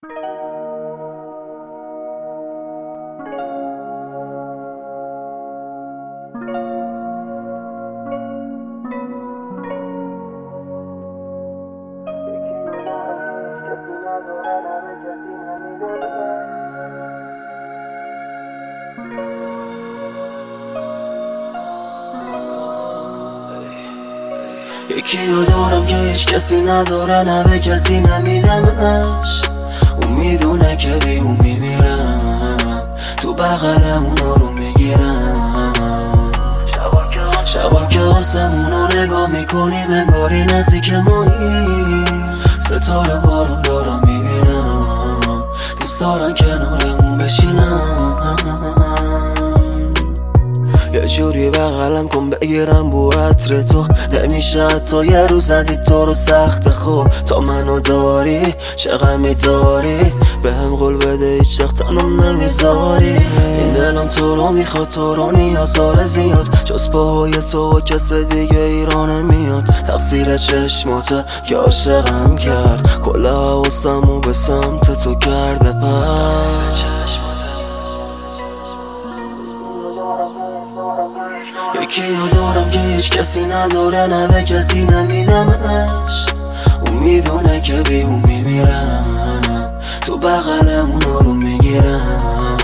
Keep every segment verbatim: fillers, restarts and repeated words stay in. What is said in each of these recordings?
یکی رو دارم که هیچ کسی نداره، نه به کسی نمیدمش. اون میدونه که بی اون میمیرم، تو بغل اونا رو میگیرم. شبا که آسمون رو نگاه میکنیم انگاری نزدیک مایی، ستاره بارون دارم میبینم، دوست دارن کنارمون بشینم. یه جوری بغلم کن بگیرم بو عطر تو، نمیشه حتی یه روز ندید تو رو سخت خوب. تا منو داری چه غمی داری، به هم قول بده هیچ وقت تنم نمیذاری. این دلم تو رو میخواد، تو رو نیاز داره زیاد، جز پاهای تو و کس دیگه ایران نمیاد. تقصیر چشماته که عاشقم کرد، کل حواسمو به سمت تو کرده پس. یکی رو دارم که هیچ کسی نداره، نه به کسی نمیدمش. اون میدونه که بی اون میمیرم، تو بغل اونا رو میگیرم.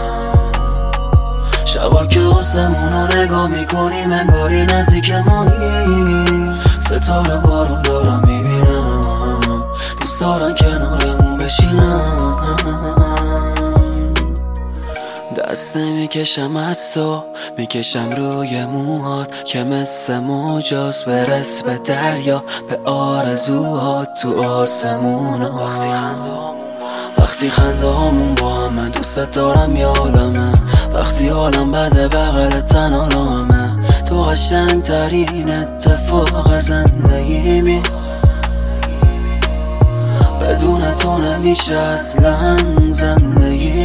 شبا که آسمون رو نگاه میکنیم انگاری نزدیک مایی، ستاره بارون دارم میبینم، دوست دارن کنارمون بشینم. دست نمیکشم از تو، میکشم روی موهات که مثل موجاست، برس به دریا به آرزوهات تو آسمون ها. وقتی خنده هامون با هم، من دوست دارم یا عالمه، وقتی حالم بده بغل تنها رامه. تو قشنگ ترین اتفاق زندگیمی، بدون تو نمیشه اصلا زندگی.